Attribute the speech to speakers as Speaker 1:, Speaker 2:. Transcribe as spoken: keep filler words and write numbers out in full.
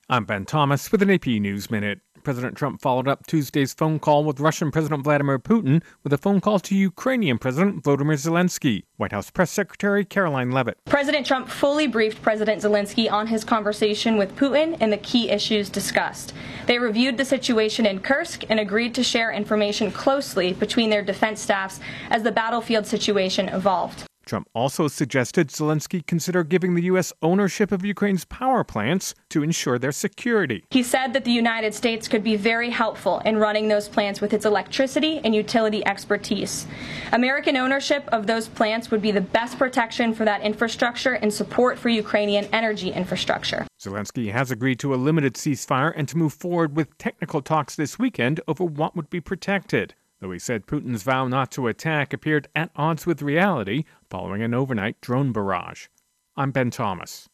Speaker 1: I'm Ben Thomas with an A P News Minute. President Trump followed up Tuesday's phone call with Russian President Vladimir Putin with a phone call to Ukrainian President Volodymyr Zelensky. White House Press Secretary Caroline Leavitt.
Speaker 2: President Trump fully briefed President Zelensky on his conversation with Putin and the key issues discussed. They reviewed the situation in Kursk and agreed to share information closely between their defense staffs as the battlefield situation evolved.
Speaker 1: Trump also suggested Zelensky consider giving the U S ownership of Ukraine's power plants to ensure their security.
Speaker 2: He said that the United States could be very helpful in running those plants with its electricity and utility expertise. American ownership of those plants would be the best protection for that infrastructure and support for Ukrainian energy infrastructure.
Speaker 1: Zelensky has agreed to a limited ceasefire and to move forward with technical talks this weekend over what would be protected. Though he said Putin's vow not to attack appeared at odds with reality following an overnight drone barrage. I'm Ben Thomas.